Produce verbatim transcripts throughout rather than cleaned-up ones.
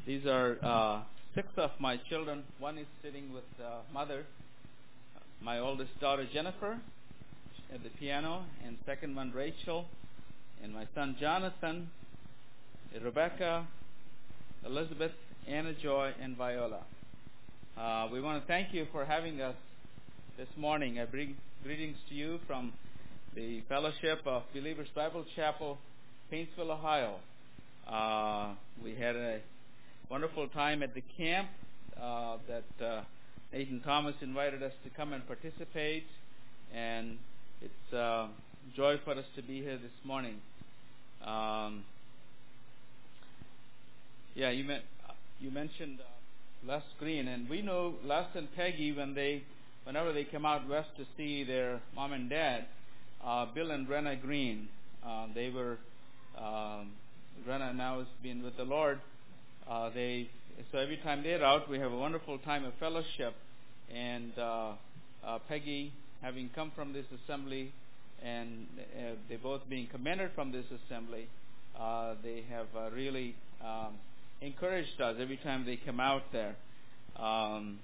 These are uh, six of my children. One is sitting with uh, mother, my oldest daughter Jennifer at the piano, and second one Rachel, and my son Jonathan, Rebecca, Elizabeth, Anna Joy, and Viola. Uh, we want to thank you for having us this morning. I bring greetings to you from the Fellowship of Believers Bible Chapel, Paintsville, Ohio. Uh, we had a wonderful time at the camp uh, that uh, Nathan Thomas invited us to come and participate, and it's a joy for us to be here this morning. Um, yeah, you, met, you mentioned uh, Les Green, and we know Les and Peggy when they, whenever they come out west to see their mom and dad. Uh, Bill and Brenna Green, uh, they were. Um, Brenna now has been with the Lord. Uh, they so every time they're out, we have a wonderful time of fellowship. And uh, uh, Peggy, having come from this assembly, and uh, they both being commended from this assembly, uh, they have uh, really um, encouraged us every time they come out there. Um,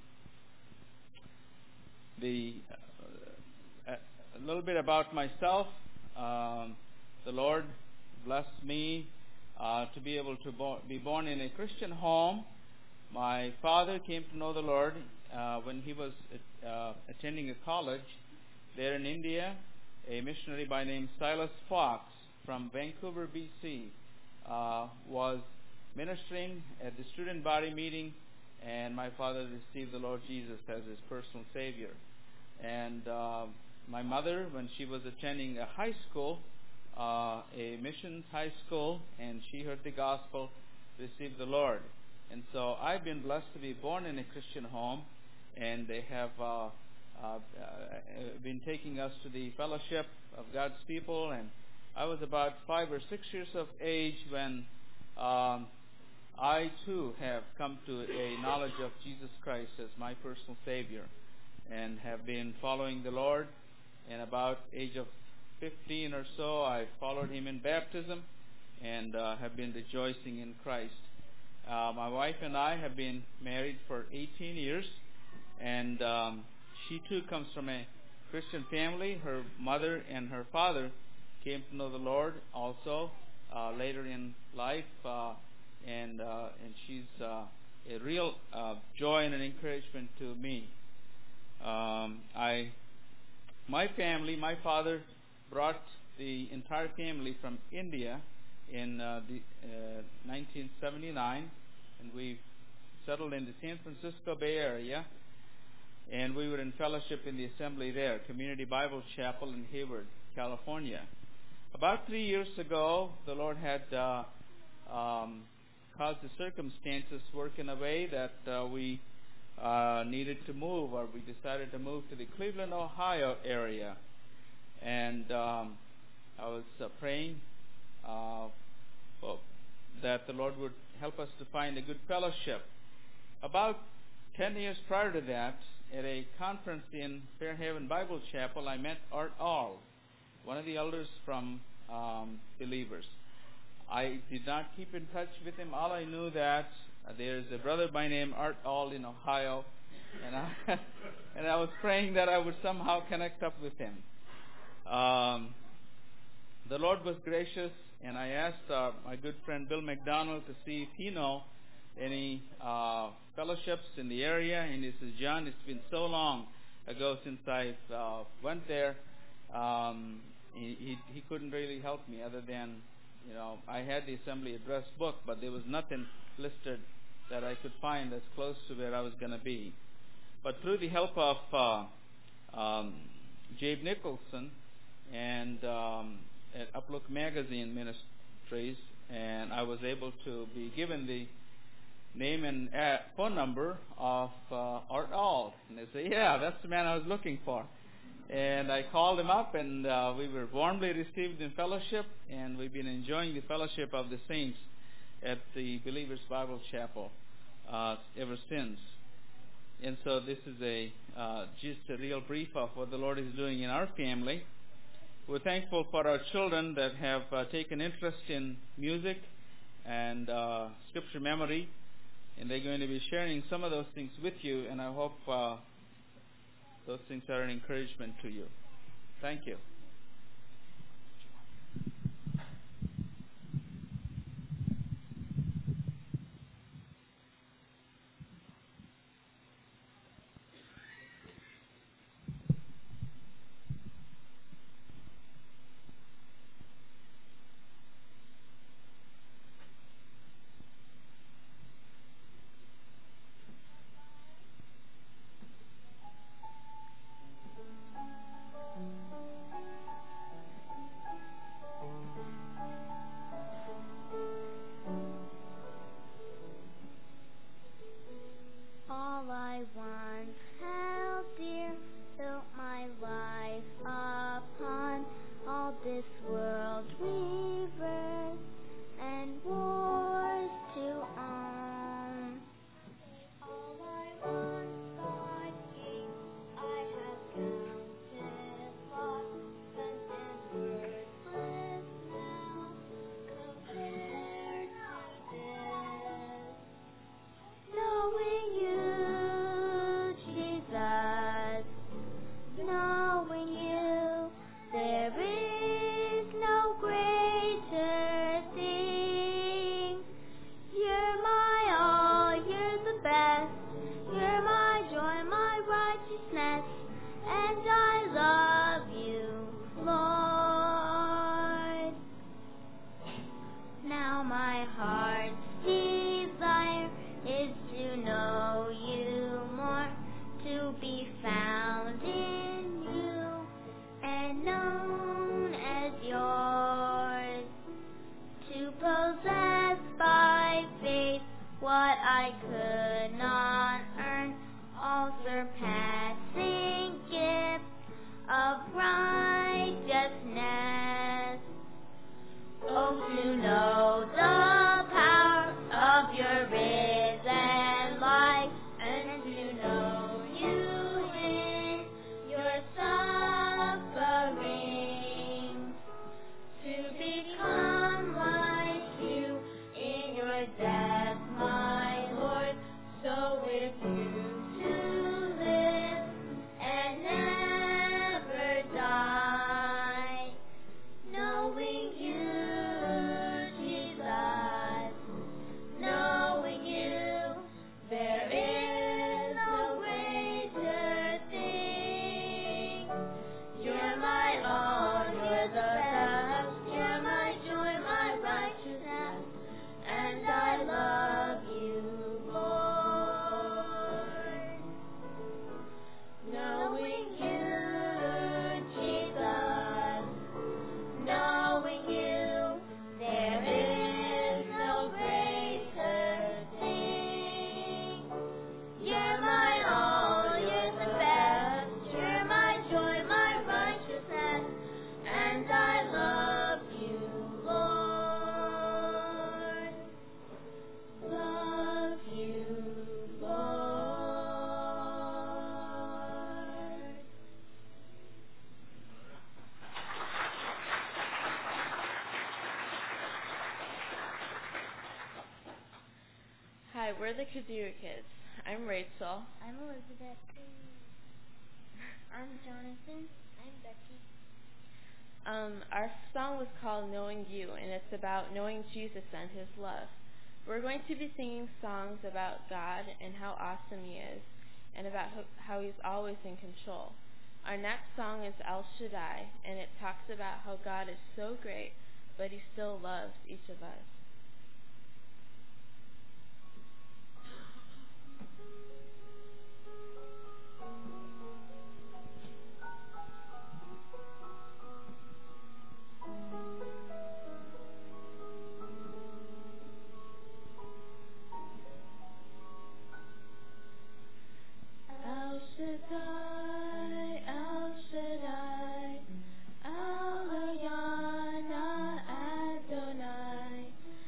the uh, a little bit about myself. Um, the Lord blessed me uh, to be able to bo- be born in a Christian home. My father came to know the Lord uh, when he was uh, attending a college there in India. A missionary by name Silas Fox from Vancouver, B C uh, was ministering at the student body meeting, and my father received the Lord Jesus as his personal Savior. And uh, my mother, when she was attending a high school, uh, a missions high school, and she heard the gospel, received the Lord. And so I've been blessed to be born in a Christian home, and they have uh, uh, been taking us to the fellowship of God's people. And I was about five or six years of age when um, I too have come to a knowledge of Jesus Christ as my personal Savior, and have been following the Lord. And about age of fifteen or so, I followed Him in baptism, and uh, have been rejoicing in Christ. Uh, my wife and I have been married for eighteen years, and um, she too comes from a Christian family. Her mother and her father came to know the Lord also uh, later in life, uh, and uh, and she's uh, a real uh, joy and an encouragement to me. Um, I, my family, my father brought the entire family from India in uh, the, uh, nineteen seventy-nine, and we settled in the San Francisco Bay Area, and we were in fellowship in the assembly there, Community Bible Chapel in Hayward, California. About three years ago, the Lord had uh, um, caused the circumstances work in a way that uh, we uh, needed to move, or we decided to move to the Cleveland, Ohio area. And um, I was uh, praying uh, well, that the Lord would help us to find a good fellowship. About ten years prior to that, at a conference in Fairhaven Bible Chapel, I met Art All, one of the elders from um, Believers. I did not keep in touch with him. All I knew that uh, there's a brother by name Art All in Ohio, and I, and I was praying that I would somehow connect up with him. Um, the Lord was gracious, and I asked uh, my good friend Bill McDonald to see if he know any uh, fellowships in the area. And he says, John, it's been so long ago since I uh, went there. Um, he, he he couldn't really help me other than, you know, I had the assembly address book, but there was nothing listed that I could find that's close to where I was going to be. But through the help of uh, um, Jabe Nicholson and um, at Uplook Magazine Ministries, and I was able to be given the name and uh, phone number of uh, Art All. And they say, yeah, that's the man I was looking for. And I called him up, and uh, we were warmly received in fellowship, and we've been enjoying the fellowship of the saints at the Believers Bible Chapel uh, ever since. And so this is a uh, just a real brief of what the Lord is doing in our family. We're thankful for our children that have uh, taken interest in music and uh, scripture memory. And they're going to be sharing some of those things with you, and I hope uh, those things are an encouragement to you. Thank you. All I once held dear, built my life upon, all this world reversed and wars to own. All I once thought gain, I have counted loss, spent and worthless now, compared to this. Knowing you, Jesus, knowing you, there is no greater thing. You're my all, you're the best, you're my joy, my righteousness, and I love you, Lord. Now my heart's desire is to know you more, to be found in you and known as yours, to possess by faith what I could not earn, all surpassing gift of righteousness. Oh, to know the power of your risen life, and to know you in your suffering, to become like you in your death, my Lord, so with you to live and never die, knowing you, Jesus, knowing you, there is no greater thing. You're my all, you're the best, you're my joy, my righteousness, and I love you, Lord. Knowing you, Jesus, knowing you, there is no greater thing. You're my all, you're the best, you're my joy, my righteousness, and I love you, Lord. Love you, Lord. Hi, we're the Kazoo Kids. I'm Rachel. I'm Elizabeth. I'm Jonathan. I'm Becky. Um, our song was called Knowing You, and it's about knowing Jesus and his love. We're going to be singing songs about God and how awesome he is, and about ho- how he's always in control. Our next song is El Shaddai, and it talks about how God is so great, but he still loves each of us. El Shaddai, El Shaddai, El Elyon Adonai,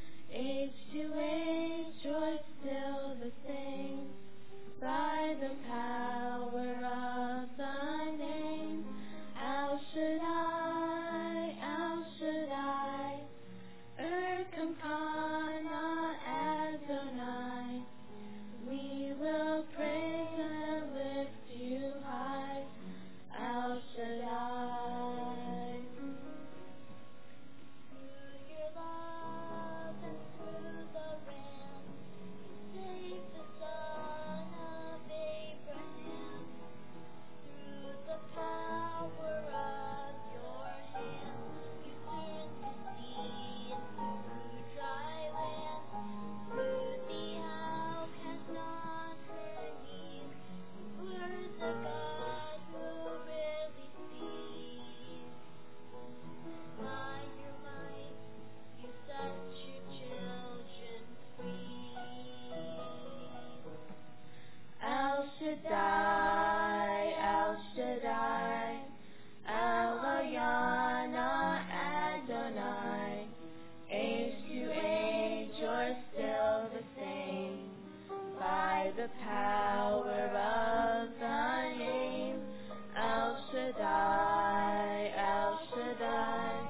by the power of the name El Shaddai, El Shaddai,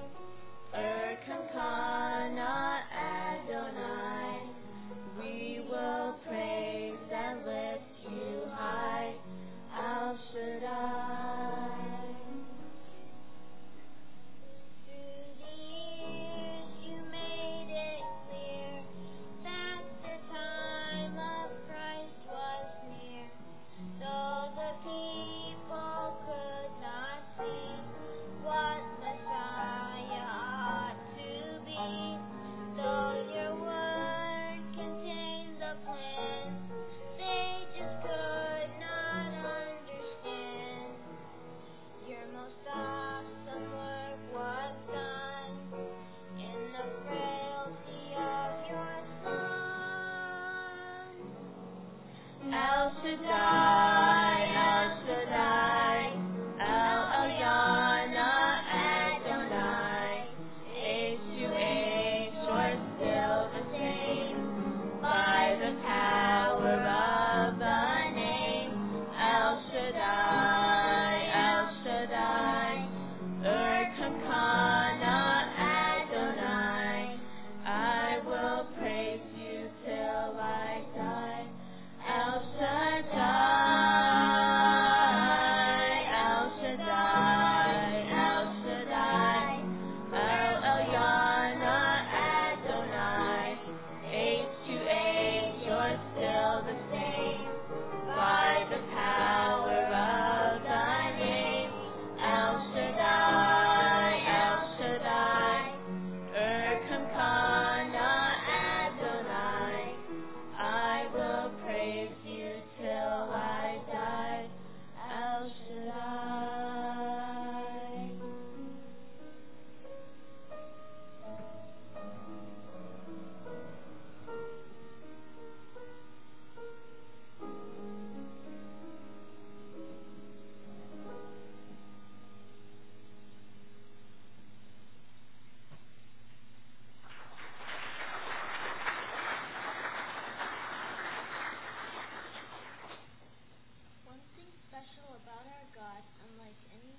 Erkamkana Adonai. We will praise and lift you high, El Shaddai. Through the years you made it clear that the time of Christ was near. Though the people could not see what Messiah ought to be, though your word contained the plan, they just could not understand. Your most awesome work was done in the frailty of your Son. El Shaddai, El Shaddai, El Elyon Adonai. Age to age, you're still the same. By the power of the name El Shaddai, El Shaddai, Erkamkana Adonai. I will praise you till I die. El Shaddai, El Shaddai, El Shaddai, El Elyon Adonai. Age to age, you're still the same. By the power of the name El Shaddai, El Shaddai, Erkamkana Adonai. I will praise you till I die, El Shaddai. One thing special about our God, unlike any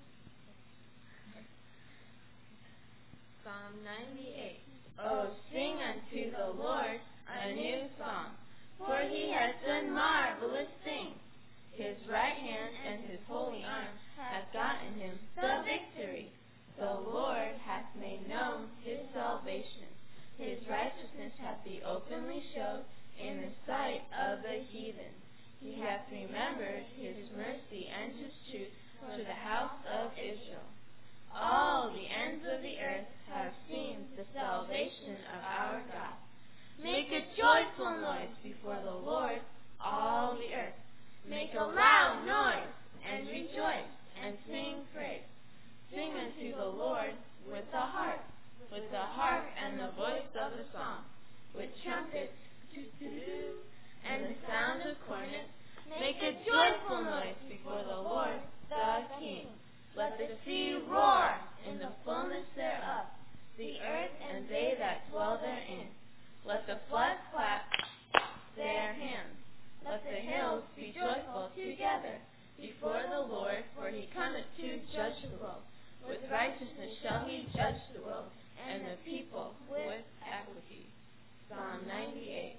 Psalm ninety-eight. Oh, sing unto the Lord a new song, for he has done marvelous things. His right hand and his holy arm hath gotten him the victory. The Lord hath made known his salvation. His righteousness hath he openly showed in the sight of the heathen. He hath remembered his mercy and his truth to the house of Israel. All the ends of the earth have seen the salvation of our God. Make a joyful noise before the Lord, all the earth. Make a loud noise and rejoice and sing praise. Sing unto the Lord with the harp, with the harp and the voice of the song, with trumpets, toot-toot, and the sound of cornets. Make a joyful noise before the Lord, the King. Let the sea roar in the fullness thereof, the earth and they that dwell therein. Let the floods clap their hands. Let the hills be joyful together before the Lord, for he cometh to judge the world. With righteousness shall he judge the world, and the people with equity. Psalm ninety-eight.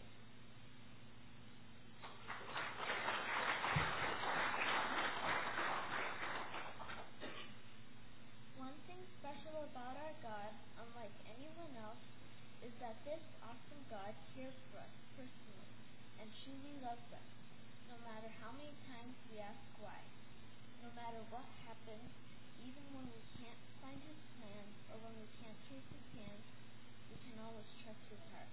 One thing special about our God, unlike anyone else, is that this awesome God cares for us personally and truly loves us, no matter how many times we ask why. No matter what happens, even when we can't find his plan or when we can't trace his hand, we can always trust his heart.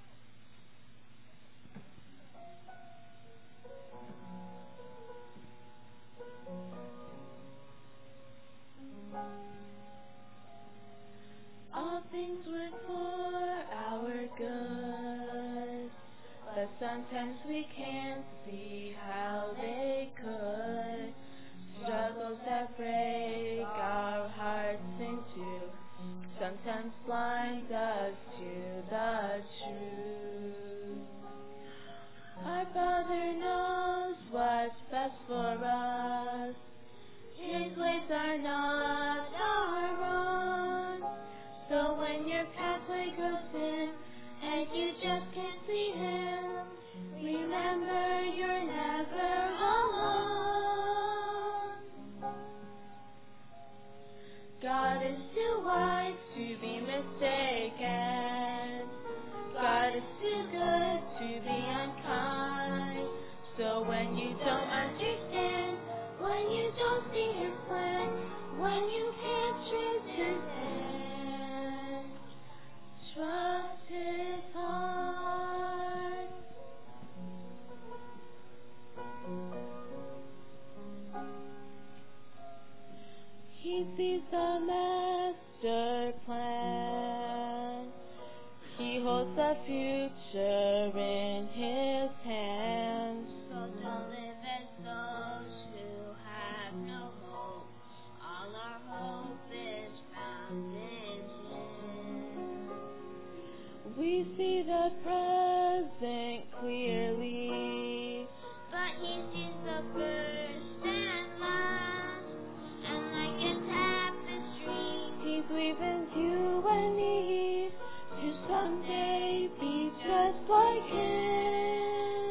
All things work for our good, but sometimes we can't see how they could. Struggles that break our hearts in two sometimes blind us to the truth. Our Father knows what's best for us. His ways are not our own. So when your pathway grows dim and you just can't see Him, remember you're never alone. God is too wise to be mistaken. God is too good to be unkind. So when you don't understand, when you don't see His plan, when you can't trace His hand, trust His heart. He sees the master plan. He holds the future in His hands. So don't live as those who have no hope. All our hope is found in Him. We see the present clearly, But He sees the first and last. And like a tapestry, He's weaving you and me to someday be just like Him.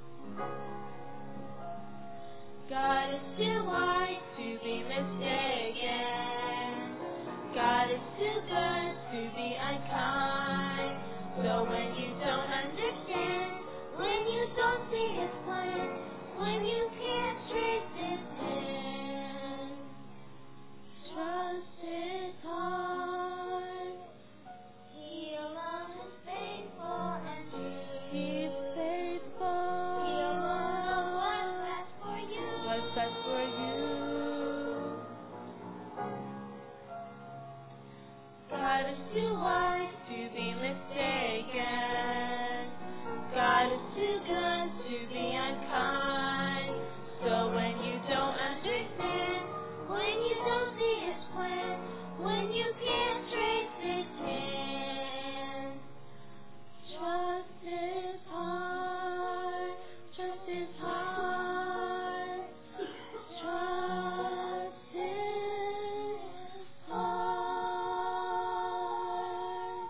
God is too wise to be mistaken. God is too good to be unkind. So when you don't understand, when you don't see His plan, when you can't trace His hand, trust His heart. He alone is faithful and true. He's faithful. He alone knows what's best for you. What's best for you? God is too wise to be mistaken. God is too good to be unkind. So when you don't understand, when you don't see His plan, when you can't trace His hand, trust His heart. Trust His heart. Trust His heart.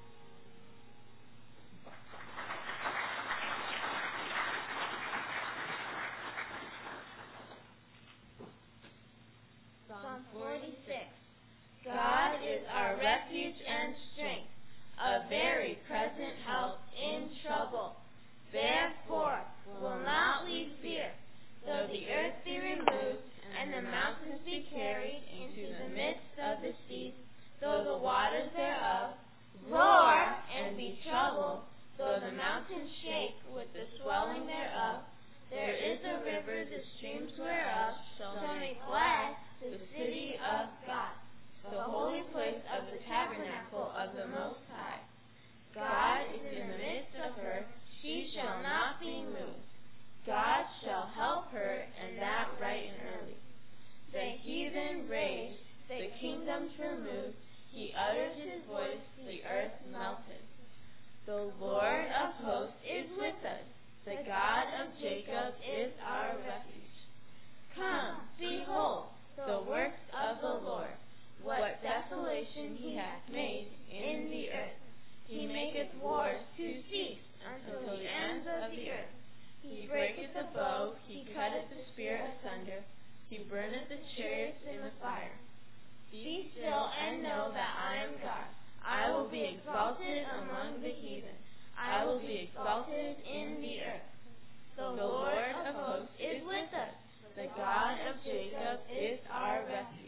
Psalm forty-six. God is our refuge and strength, a very present help in trouble. Therefore will not we fear, though the earth be removed, and the mountains be carried into the midst of the seas, though the waters thereof roar and be troubled, though the mountains shake with the swelling thereof. There is a river, the streams whereof shall make glad the city of God, the holy place of the tabernacle of the Most High. God is in the midst of her, she shall not be moved. God shall help her, and that right and early. The heathen raged, the kingdoms removed, He uttered His voice, the earth melted. The Lord of hosts is with us, the God of Jacob is our refuge. Come, behold, the works of the Lord, what desolation He hath made in the earth. He maketh wars to cease until the ends of the earth. He breaketh the bow, He cutteth the spear asunder, He burneth the chariots in the fire. Be still and know that I am God. I will be exalted among the heathen. I will be exalted in the earth. The Lord of hosts is with us. The God of Jacob is our refuge.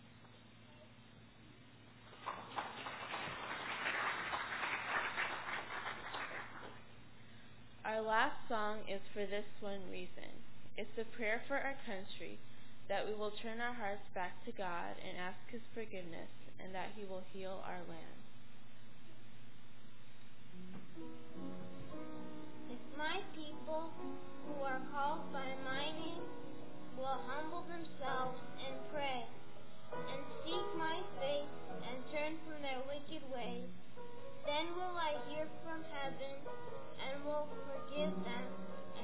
Our last song is for this one reason. It's a prayer for our country, that we will turn our hearts back to God and ask His forgiveness, and that He will heal our land. If my people, who are called by my name, will humble themselves and pray, and seek my face, and turn from their wicked ways, then will I hear from heaven, and will forgive them,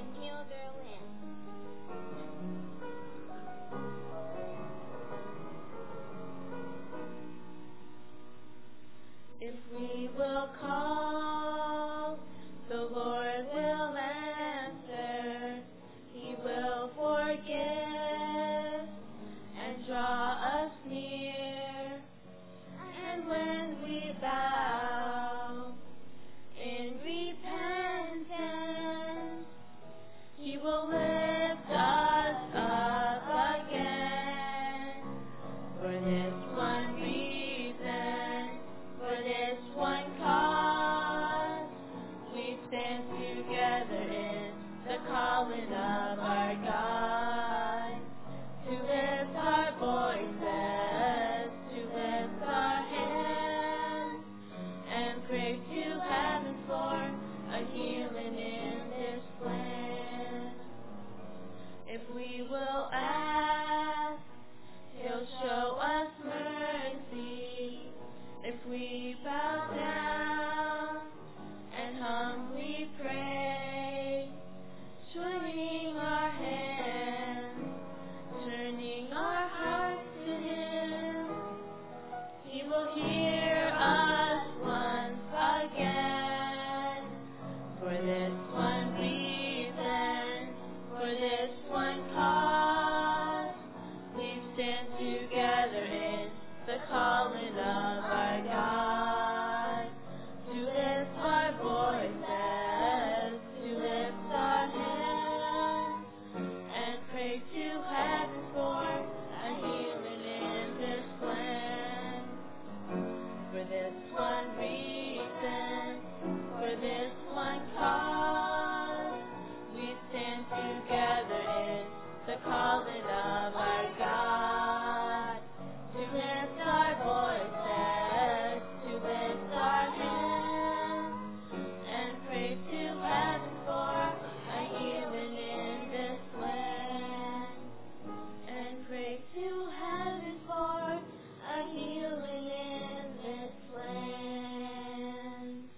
calling of our God. To lift our voices, to lift our hands, and pray to heaven for a healing in this land. If we will ask, He'll show us mercy. If we bow down and humbly pray, joining our hands, turning our hearts to Him, He will hear us once again. For this one reason, for this one cause, we stand together in the calling of our God. To lift our voices, to lift our hands, and pray to heaven for a healing in this land. For this one reason, for this one cause, we stand together in the calling of our God. To lift our voices, to lift our hands, and pray to heaven for a healing in this land. And pray to heaven for a healing in this land.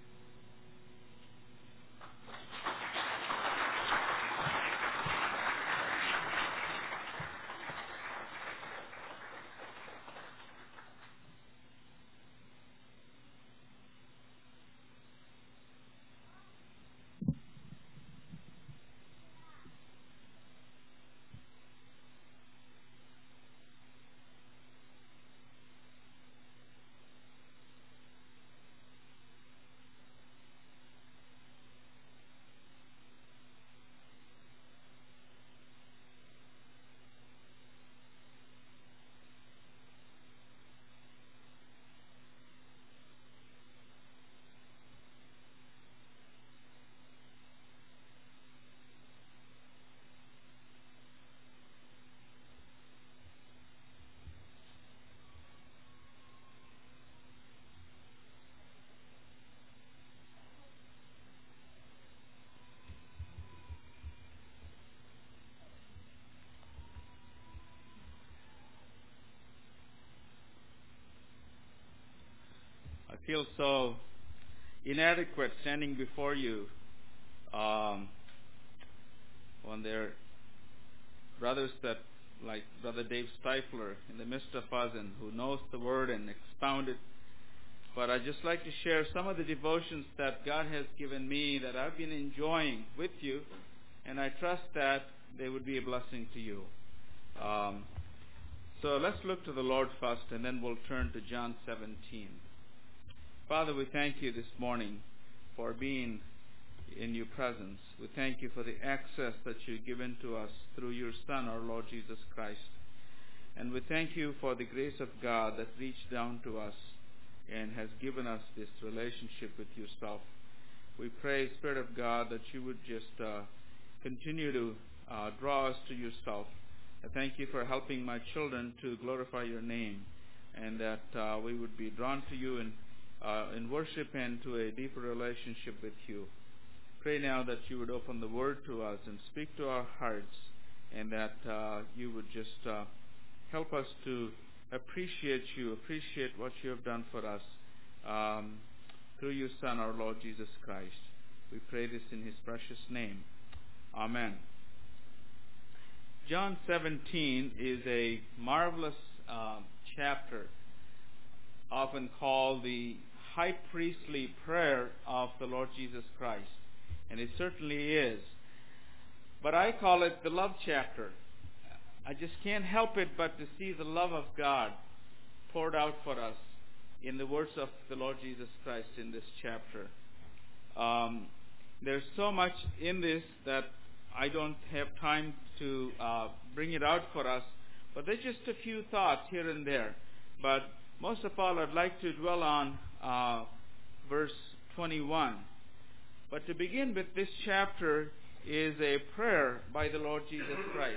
I feel so inadequate standing before you um, when there are brothers that, like Brother Dave Stifler, in the midst of us and who knows the Word and expound it. But I'd just like to share some of the devotions that God has given me that I've been enjoying with you, and I trust that they would be a blessing to you. Um, so let's look to the Lord first, and then we'll turn to John seventeen. Father, we thank you this morning for being in your presence. We thank you for the access that you've given to us through your Son, our Lord Jesus Christ. And we thank you for the grace of God that reached down to us and has given us this relationship with yourself. We pray, Spirit of God, that you would just uh, continue to uh, draw us to yourself. I thank you for helping my children to glorify your name, and that uh, we would be drawn to you in, uh, in worship and to a deeper relationship with you. Pray now that you would open the Word to us and speak to our hearts, and that uh, you would just uh, help us to appreciate you, appreciate what you have done for us um, through your Son, our Lord Jesus Christ. We pray this in his precious name. Amen. John seventeen is a marvelous uh, chapter, often called the high priestly prayer of the Lord Jesus Christ. And it certainly is. But I call it the love chapter. I just can't help it but to see the love of God poured out for us in the words of the Lord Jesus Christ in this chapter. Um, there's so much in this that I don't have time to uh, bring it out for us, but there's just a few thoughts here and there. But most of all, I'd like to dwell on uh, verse twenty-one. But to begin with, this chapter is a prayer by the Lord Jesus Christ.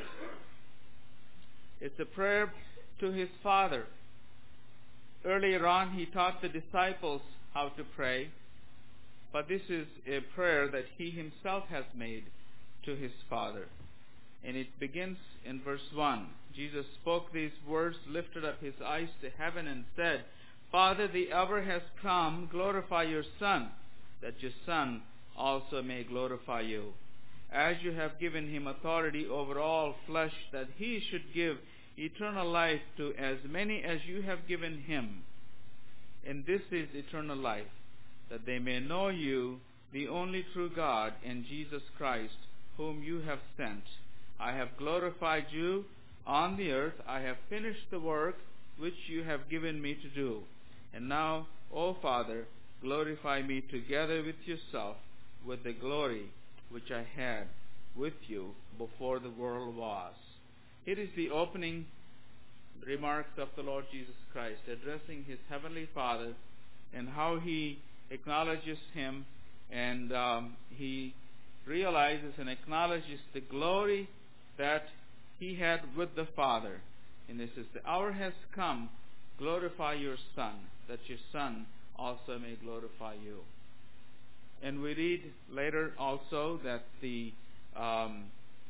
It's a prayer to his Father. Earlier on, he taught the disciples how to pray, but this is a prayer that he himself has made to his Father. And it begins in verse one. Jesus spoke these words, lifted up his eyes to heaven, and said, Father, the hour has come, glorify your Son, that your Son also may glorify you. As you have given him authority over all flesh, that he should give eternal life to as many as you have given him. And this is eternal life, that they may know you, the only true God, and Jesus Christ, whom you have sent. I have glorified you on the earth. I have finished the work which you have given me to do. And now, O Father, glorify me together with yourself with the glory which I had with you before the world was. It is the opening remarks of the Lord Jesus Christ, addressing his heavenly Father and how he acknowledges him, and um, he realizes and acknowledges the glory that he had with the Father. And this is, the hour has come, glorify your Son, that your Son also may glorify you. And we read later also that the, um,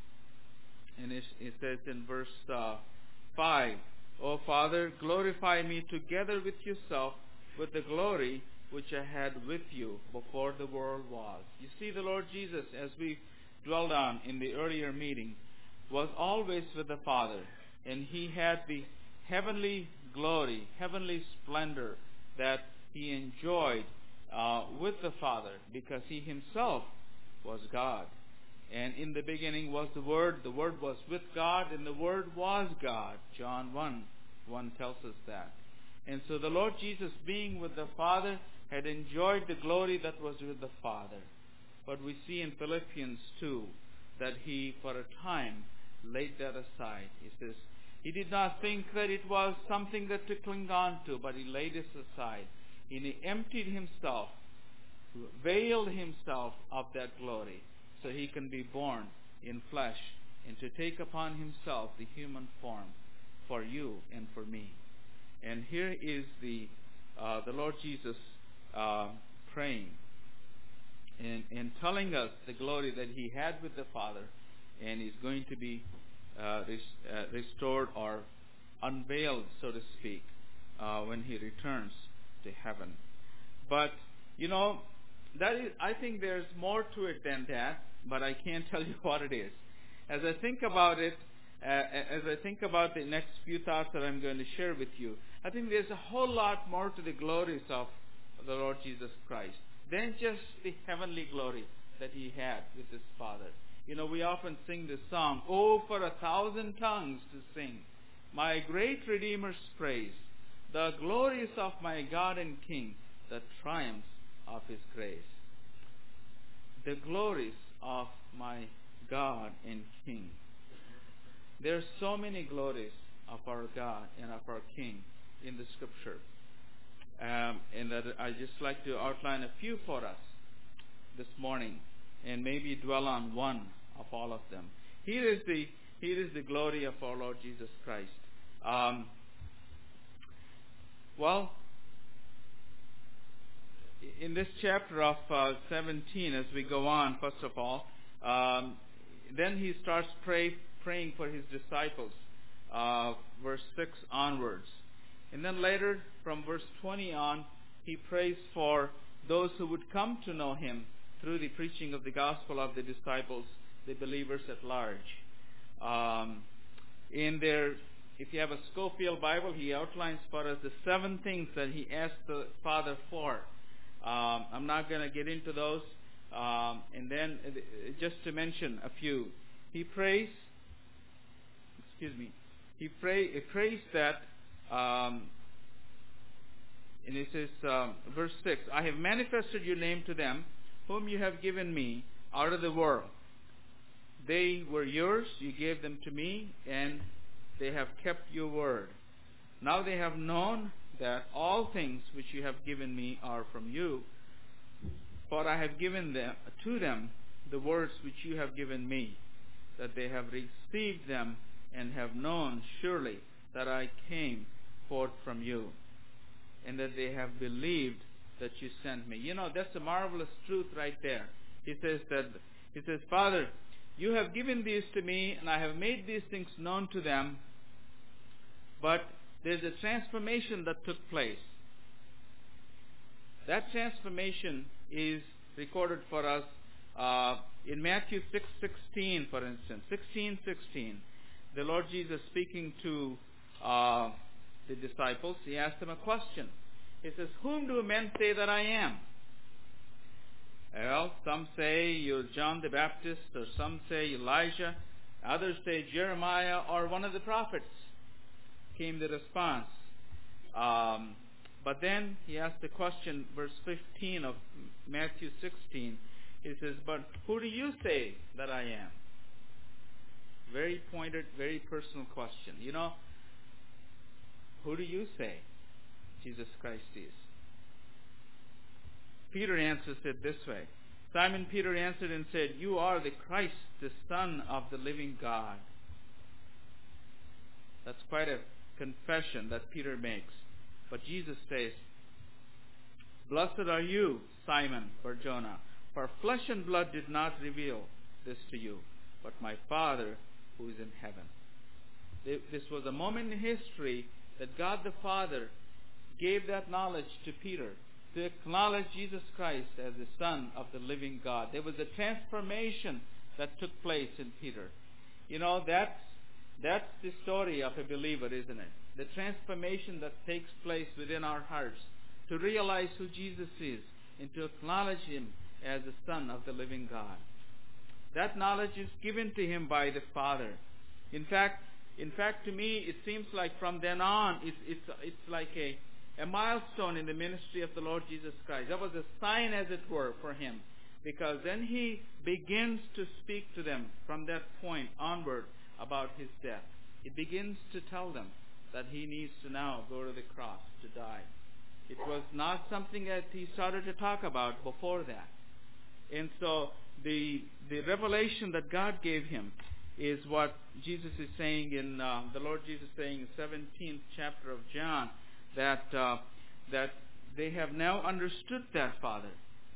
and it, it says in verse uh, five, O Father, glorify me together with yourself with the glory which I had with you before the world was. You see, the Lord Jesus, as we dwelled on in the earlier meeting, was always with the Father, and he had the heavenly glory, heavenly splendor that he enjoyed uh, with the Father, because he himself was God. And in the beginning was the Word, the Word was with God, and the Word was God. John one, one tells us that. And so the Lord Jesus, being with the Father, had enjoyed the glory that was with the Father. But we see in Philippians two that he, for a time, laid that aside. He says, he did not think that it was something that to cling on to, but he laid it aside. And he emptied himself, veiled himself of that glory, so he can be born in flesh and to take upon himself the human form for you and for me. And here is the uh, the Lord Jesus uh, praying and, and telling us the glory that he had with the Father, and is going to be uh, res- uh, restored or unveiled, so to speak, uh, when he returns to heaven. But, you know, that is, I think there's more to it than that, but I can't tell you what it is. As I think about it, uh, as I think about the next few thoughts that I'm going to share with you, I think there's a whole lot more to the glories of the Lord Jesus Christ than just the heavenly glory that he had with his Father. You know, we often sing this song, "Oh, for a thousand tongues to sing my great Redeemer's praise, the glories of my God and King, the triumphs of his grace." The glories of my God and King. There are so many glories of our God and of our King in the Scripture. Um, and that I just like to outline a few for us this morning, and maybe dwell on one of all of them. Here is the here is the glory of our Lord Jesus Christ. Um, well, in this chapter of uh, seventeen, as we go on, first of all, um, then he starts pray, praying for his disciples, uh, verse six onwards. And then later, from verse twenty on, he prays for those who would come to know him through the preaching of the gospel of the disciples, the believers at large. Um, in their, if you have a Scofield Bible, he outlines for us the seven things that he asked the Father for. Um, I'm not going to get into those. Um, and then, uh, just to mention a few, he prays. Excuse me. He pray. He prays that. Um, and it says, um, verse six, I have manifested your name to them, whom you have given me out of the world. They were yours, you gave them to me, and they have kept your word. Now they have known that all things which you have given me are from you. For I have given them to them the words which you have given me, that they have received them and have known surely that I came forth from you, and that they have believed that you sent me. You know, that's a marvelous truth right there. He says that, he says, Father, you have given these to me, and I have made these things known to them, but there's a transformation that took place. That transformation is recorded for us uh, in Matthew six sixteen, for instance. sixteen sixteen. The Lord Jesus speaking to uh, the disciples, he asked them a question. He says, whom do men say that I am? Well, some say you're John the Baptist, or some say Elijah. Others say Jeremiah or one of the prophets. Came the response. Um, but then he asked the question, verse fifteen of Matthew sixteen. He says, but who do you say that I am? Very pointed, very personal question. You know, who do you say Jesus Christ is? Peter answers it this way. Simon Peter answered and said, you are the Christ, the Son of the living God. That's quite a confession that Peter makes. But Jesus says, blessed are you, Simon Bar-Jonah, for flesh and blood did not reveal this to you, but my Father who is in heaven. This was a moment in history that God the Father gave that knowledge to Peter, to acknowledge Jesus Christ as the Son of the living God. There was a transformation that took place in Peter. You know, that's, that's the story of a believer, isn't it? The transformation that takes place within our hearts to realize who Jesus is and to acknowledge Him as the Son of the living God. That knowledge is given to Him by the Father. In fact, in fact, to me, it seems like from then on, it's, it's, it's like a, a milestone in the ministry of the Lord Jesus Christ. That was a sign, as it were, for Him. Because then He begins to speak to them from that point onward about His death. He begins to tell them that He needs to now go to the cross to die. It was not something that He started to talk about before that. And so the the revelation that God gave Him is what Jesus is saying in, uh, the Lord Jesus saying in the seventeenth chapter of John, that uh, that they have now understood that, Father.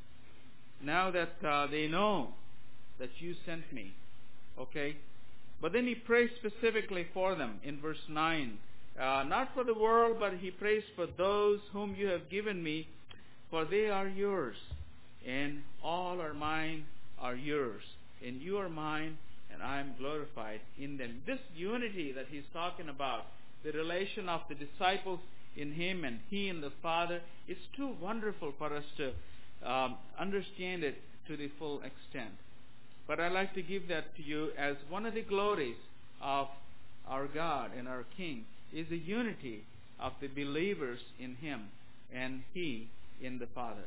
Now that uh, they know that you sent me. Okay? But then He prays specifically for them in verse nine. Uh, not for the world, but He prays for those whom you have given me, for they are yours. And all are mine are yours. And you are mine, and I am glorified in them. This unity that He's talking about, the relation of the disciples in Him and He in the Father, it's too wonderful for us to um, understand it to the full extent. But I'd like to give that to you as one of the glories of our God and our King is the unity of the believers in Him and He in the Father.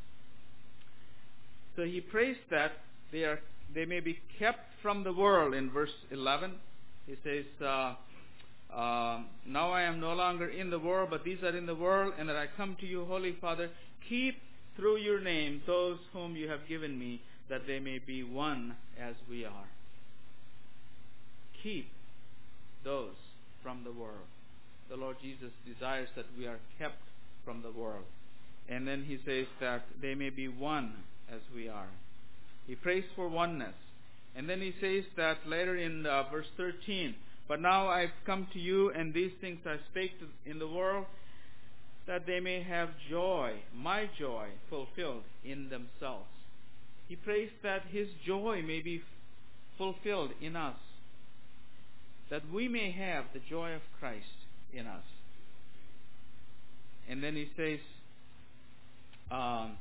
So He prays that they are they may be kept from the world in verse eleven. He says, uh, uh, now I am no longer in the world, but these are in the world, and that I come to you, Holy Father, keep through your name those whom you have given me, that they may be one as we are. Keep those from the world. The Lord Jesus desires that we are kept from the world. And then He says that they may be one as we are. He prays for oneness. And then He says that later in uh, verse thirteen, but now I've come to you, and these things I spake to, in the world, that they may have joy, my joy, fulfilled in themselves. He prays that His joy may be fulfilled in us, that we may have the joy of Christ in us. And then He says, um,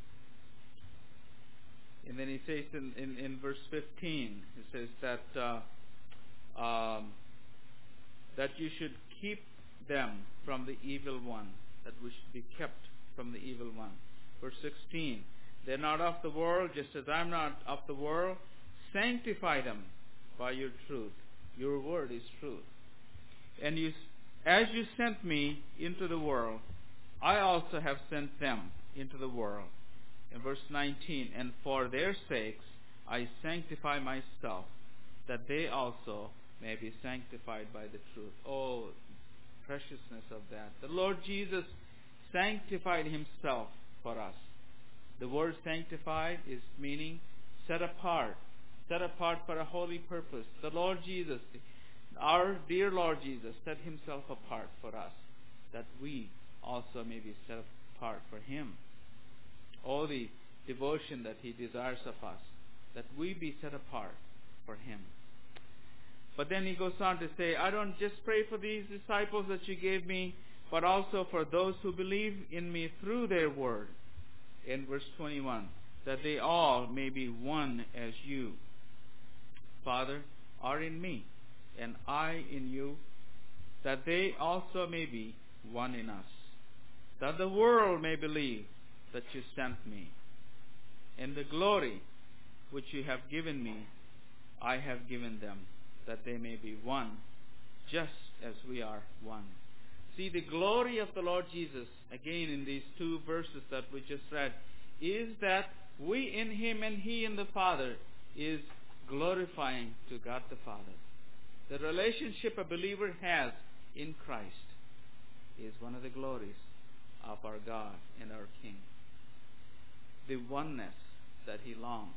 and then He says in, in, in verse fifteen, He says that uh, um, that you should keep them from the evil one, that we should be kept from the evil one. Verse sixteen, they're not of the world, just as I'm not of the world. Sanctify them by your truth. Your word is truth. And you, as you sent me into the world, I also have sent them into the world. In verse nineteen, and for their sakes I sanctify myself, that they also may be sanctified by the truth. Oh, preciousness of that. The Lord Jesus sanctified himself for us. The word sanctified is meaning set apart, set apart for a holy purpose. The Lord Jesus, our dear Lord Jesus, set himself apart for us, that we also may be set apart for him. Oh, the devotion that he desires of us, that we be set apart for him. But then he goes on to say, I don't just pray for these disciples that you gave me, but also for those who believe in me through their word. In verse twenty-one, that they all may be one as you, Father, are in me, and I in you, that they also may be one in us, that the world may believe that you sent me. And the glory which you have given me, I have given them, that they may be one, just as we are one. See, the glory of the Lord Jesus, again in these two verses that we just read, is that we in him and he in the Father is glorifying to God the Father. The relationship a believer has in Christ is one of the glories of our God and our King. The oneness that he longs.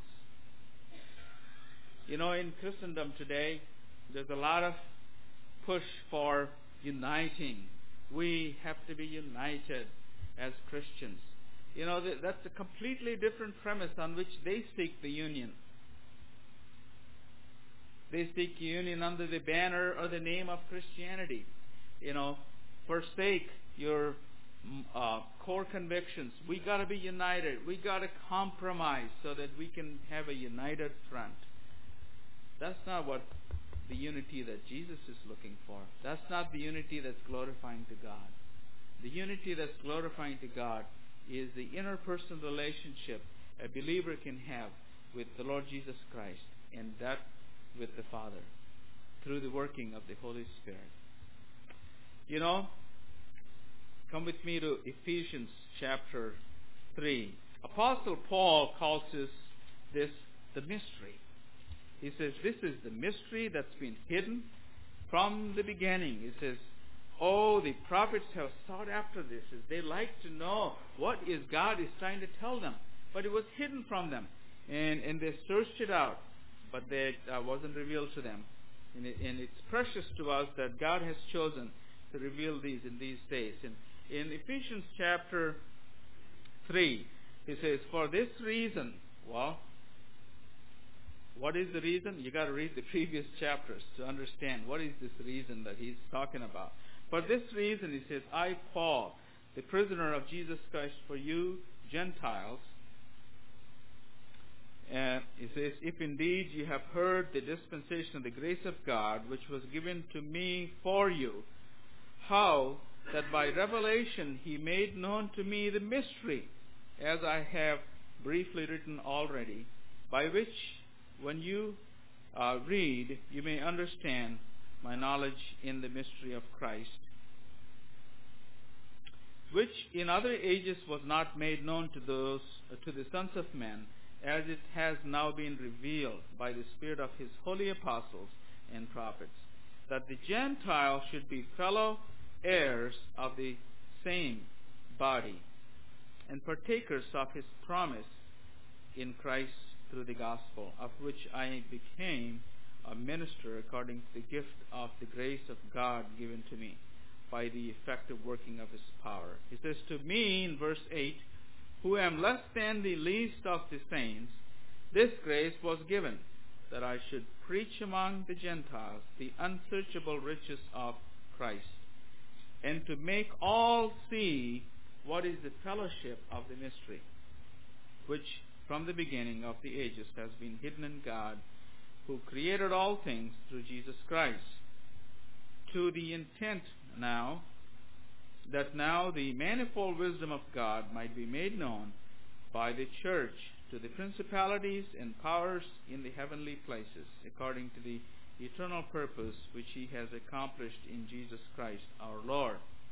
You know, in Christendom today, there's a lot of push for uniting. We have to be united as Christians. You know, that's a completely different premise on which they seek the union. They seek union under the banner or the name of Christianity. You know, forsake your uh, core convictions. We got to be united. We got to compromise so that we can have a united front. That's not what the unity that Jesus is looking for. That's not the unity that's glorifying to God. The unity that's glorifying to God is the interpersonal relationship a believer can have with the Lord Jesus Christ, and that with the Father through the working of the Holy Spirit. You know, come with me to Ephesians chapter three. Apostle Paul calls this, this the mystery. He says, this is the mystery that's been hidden from the beginning. He says, oh, the prophets have sought after this. They like to know what is God is trying to tell them. But it was hidden from them. And, and they searched it out. But it uh, wasn't revealed to them. And, it, and it's precious to us that God has chosen to reveal these in these days. And in Ephesians chapter three, he says, for this reason, well, what is the reason? You got to read the previous chapters to understand what is this reason that he's talking about. For this reason, he says, I, Paul, the prisoner of Jesus Christ for you Gentiles, and he says, if indeed you have heard the dispensation of the grace of God, which was given to me for you, how that by revelation he made known to me the mystery, as I have briefly written already, by which when you uh, read, you may understand my knowledge in the mystery of Christ, which in other ages was not made known to those uh, to the sons of men, as it has now been revealed by the Spirit of his holy apostles and prophets, that the Gentiles should be fellow heirs of the same body, and partakers of his promise in Christ through the gospel, of which I became a minister according to the gift of the grace of God given to me by the effective working of his power. He says to me in verse eight, who am less than the least of the saints, this grace was given, that I should preach among the Gentiles the unsearchable riches of Christ, and to make all see what is the fellowship of the mystery, which from the beginning of the ages has been hidden in God, who created all things through Jesus Christ, to the intent now that now the manifold wisdom of God might be made known by the church to the principalities and powers in the heavenly places, according to the eternal purpose which he has accomplished in Jesus Christ our Lord.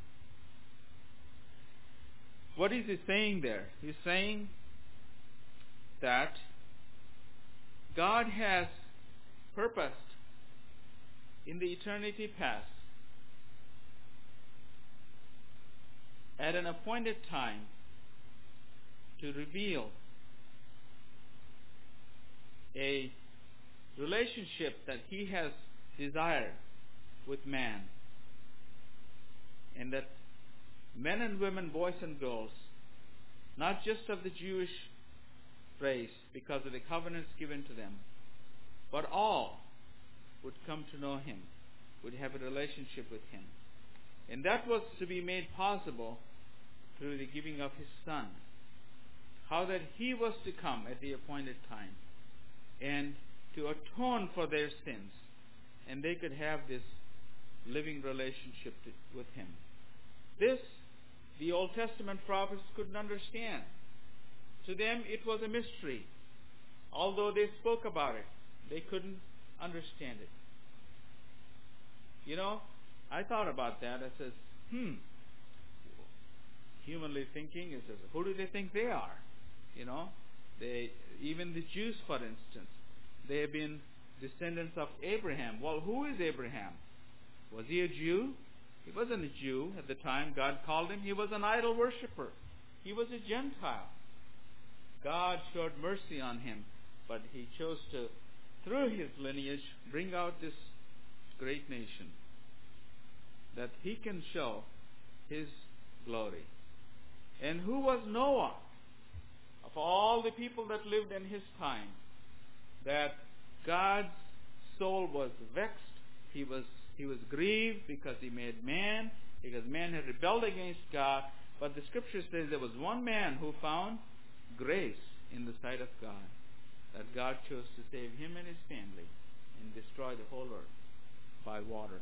What is he saying there? He's saying that God has purposed in the eternity past, at an appointed time, to reveal a relationship that He has desired with man, and that men and women, boys and girls, not just of the Jewish race because of the covenants given to them, but all would come to know Him, would have a relationship with Him. And that was to be made possible through the giving of His Son. How that He was to come at the appointed time and to atone for their sins, and they could have this living relationship to, with Him. This, the Old Testament prophets couldn't understand. To them, it was a mystery. Although they spoke about it, they couldn't understand it. You know, I thought about that. I says, hmm, humanly thinking, it says, who do they think they are? You know, they, even the Jews, for instance, they have been descendants of Abraham. Well, who is Abraham? Was he a Jew? He wasn't a Jew at the time God called him. He was an idol worshiper. He was a Gentile. God showed mercy on him, but He chose to, through his lineage, bring out this great nation, that He can show His glory. And who was Noah? Of all the people that lived in his time, that God's soul was vexed. He was he was grieved because He made man, because man had rebelled against God. But the Scripture says there was one man who found grace in the sight of God, that God chose to save him and his family and destroy the whole earth by water.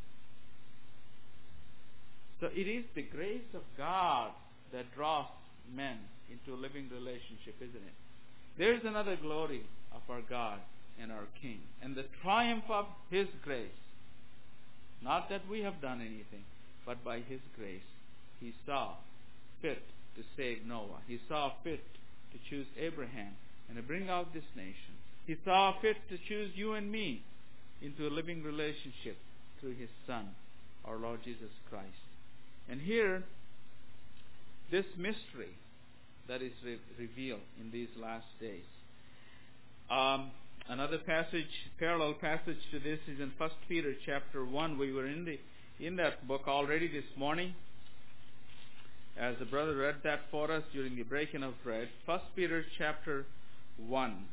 So it is the grace of God that draws men into a living relationship, isn't it? There's another glory of our God and our King, and the triumph of His grace. Not that we have done anything, but by His grace, He saw fit to save Noah. He saw fit to choose Abraham and to bring out this nation. He saw fit to choose you and me into a living relationship through His Son, our Lord Jesus Christ. And here, this mystery that is re- revealed in these last days. Um, another passage, parallel passage to this, is in First Peter chapter one. We were in the in that book already this morning, as the brother read that for us during the breaking of bread. First Peter chapter one.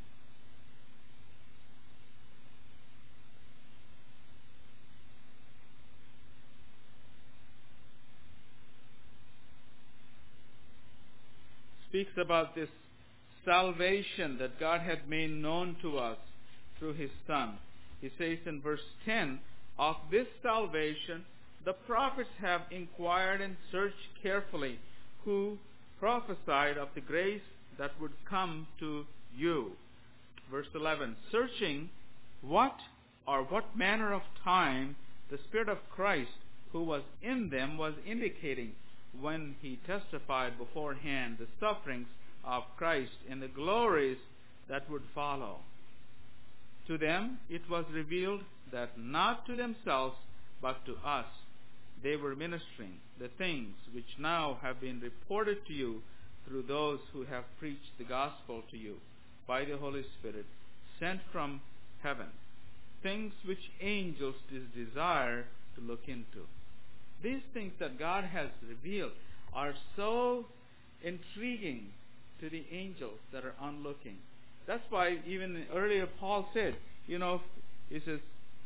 Speaks about this salvation that God had made known to us through His Son. He says in verse ten, of this salvation the prophets have inquired and searched carefully, who prophesied of the grace that would come to you. Verse eleven, searching what or what manner of time the Spirit of Christ who was in them was indicating, when He testified beforehand the sufferings of Christ and the glories that would follow. To them it was revealed that not to themselves but to us they were ministering the things which now have been reported to you through those who have preached the gospel to you by the Holy Spirit sent from heaven, things which angels desire to look into. These things that God has revealed are so intriguing to the angels that are onlooking. That's why even earlier Paul said, you know, he says,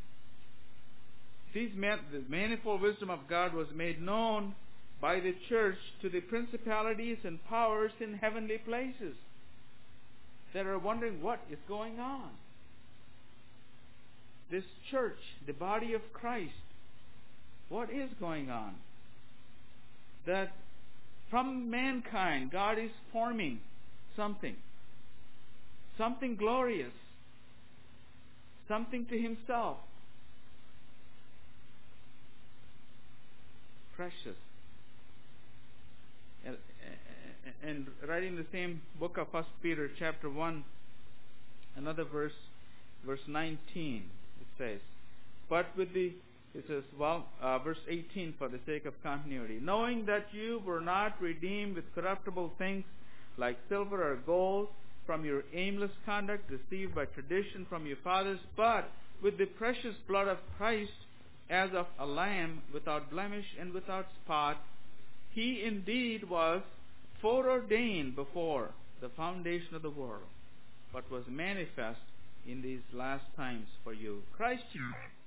these man, the manifold wisdom of God was made known by the church to the principalities and powers in heavenly places that are wondering what is going on. This church, the body of Christ, what is going on? That from mankind, God is forming something. Something glorious. Something to Himself. Precious. And, and writing the same book of First Peter chapter one, another verse, verse nineteen, it says, but with the, it says, well, uh, verse eighteen for the sake of continuity, knowing that you were not redeemed with corruptible things like silver or gold from your aimless conduct received by tradition from your fathers, but with the precious blood of Christ as of a lamb without blemish and without spot. He indeed was foreordained before the foundation of the world, but was manifest in these last times for you. Christ